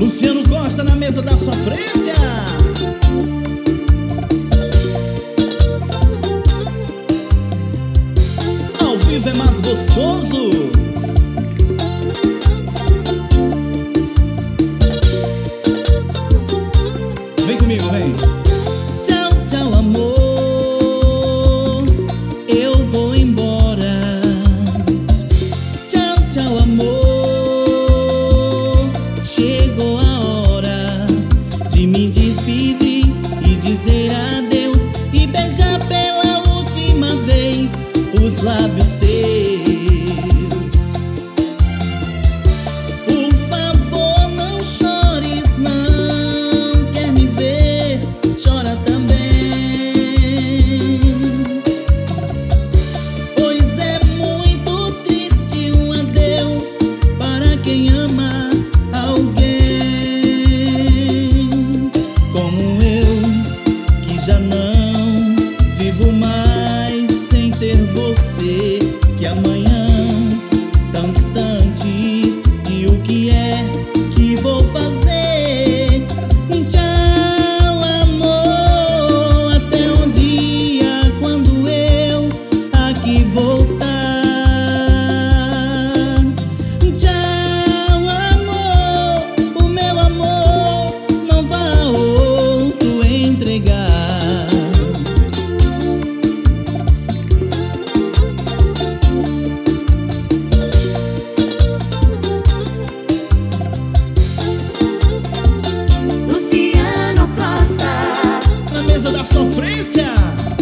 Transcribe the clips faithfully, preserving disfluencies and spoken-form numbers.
Luciano Costa na mesa da sofrência. Ao vivo é mais gostoso. Vem comigo, vem. Tchau, tchau, amor, eu vou embora. Tchau, tchau, amor, chegou a hora de me despedir e dizer adeus e beijar pela última vez os lábios seus. Por favor, não chores, não. Quer me ver? Chora também. Pois é muito triste um adeus para quem ama alguém como eu, que já não vivo mais sem ter você. Que amanhã tão distante, e o que é que vou fazer? Tchau, amor, até um dia quando eu aqui voltar. Tchau, amor, o meu amor, não vá a outro entregar. Luciano Costa. Na mesa da sofrência.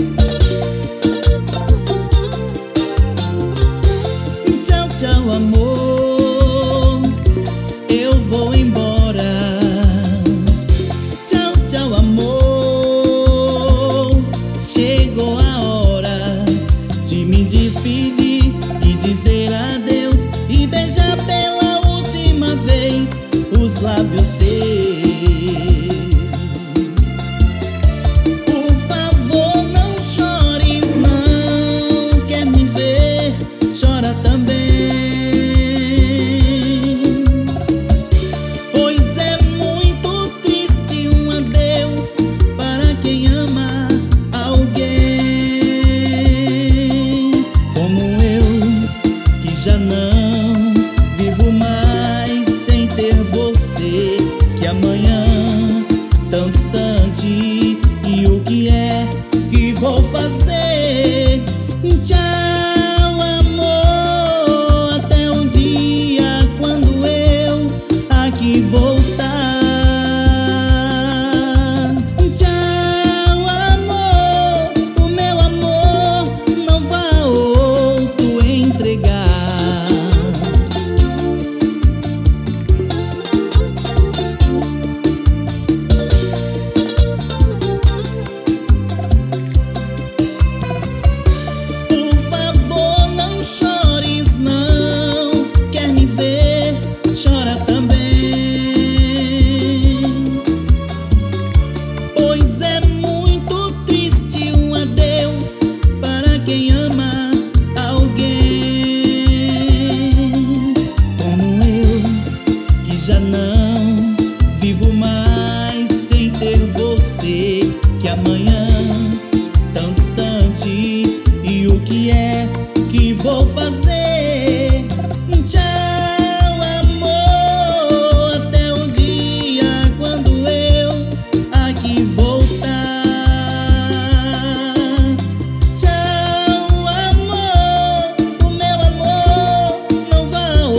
Tchau, tchau, amor, eu vou embora. Tchau, tchau, amor, chegou a hora de me despedir e dizer adeus e beijar pela última vez os lábios seus. Por favor, não chores, não. Quer me ver? Chora também. Pois é muito triste um adeus para quem ama alguém como eu, que já não vivo mais sem ter você. Que amanhã tão distante, e o que é que vou fazer? Tchau, amor, até um dia quando eu aqui voltar. Tchau, amor, o meu amor, não vá a outro entregar. Por favor, não chores, não. Quer me ver? Chora também. Pois é muito triste um adeus para quem ama alguém como eu, que já não vivo mais sem ter você. Que amanhã tão distante, e o que é que vou fazer? Tchau, amor, até um dia quando eu aqui voltar. Tchau, amor, o meu amor, não vá a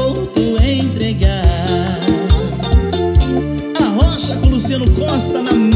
outro entregar. A Rocha com Luciano Costa na